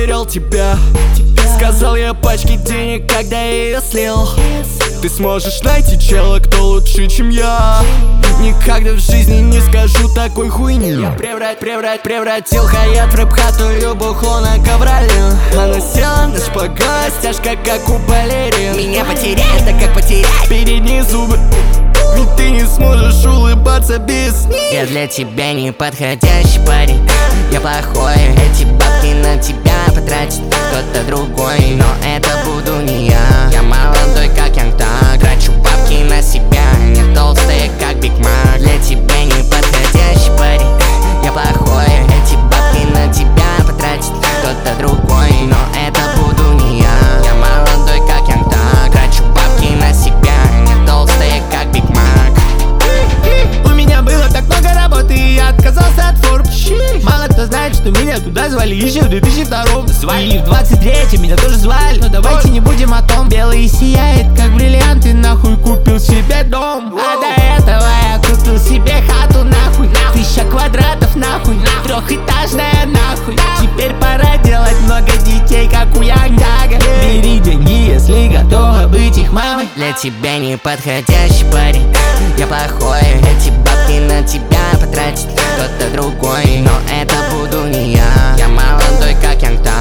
потерял тебя. Сказал я пачке денег, когда я ее слил. Ты сможешь найти чела, кто лучше, чем я. Никогда в жизни не скажу такой хуйни. Я превратил хаят в рэп-хату, бухло на ковролин. Она села на шпагат, стяжка как у балерин. Меня потерять, так как потерять Передние зубы, ведь ты не сможешь улыбаться без них. Я для тебя не подходящий парень. Я плохой, эти бабки на тебя потратит кто-то другой. Но это буду не я. Я молодой, как Янг Так. Трачу бабки на себя, не толстые, как Биг Мак. Для тебя не подходящий парень. Я плохой, эти бабки на тебя потратит кто-то другой. Но это буду не я. Я молодой, как Янг Так. Трачу бабки на себя, не толстые, как Биг Мак. У меня было так много работы, и я отказался от форм. Мало кто знает, что меня туда звали еще в 2002-м. И в 23-м меня тоже звали. Но давайте не будем о том. Белый сияет, как бриллианты, нахуй купил себе дом. А до этого я купил себе хату, нахуй 1000 квадратов, нахуй трехэтажная, нахуй. Теперь пора делать много детей, как у Янг Тага. Бери деньги, если готова быть их мамой. Для тебя не подходящий парень. Я плохой, эти бабки на тебя потратит кто-то другой. Но это буду не я. Я молодой, как Янг Так.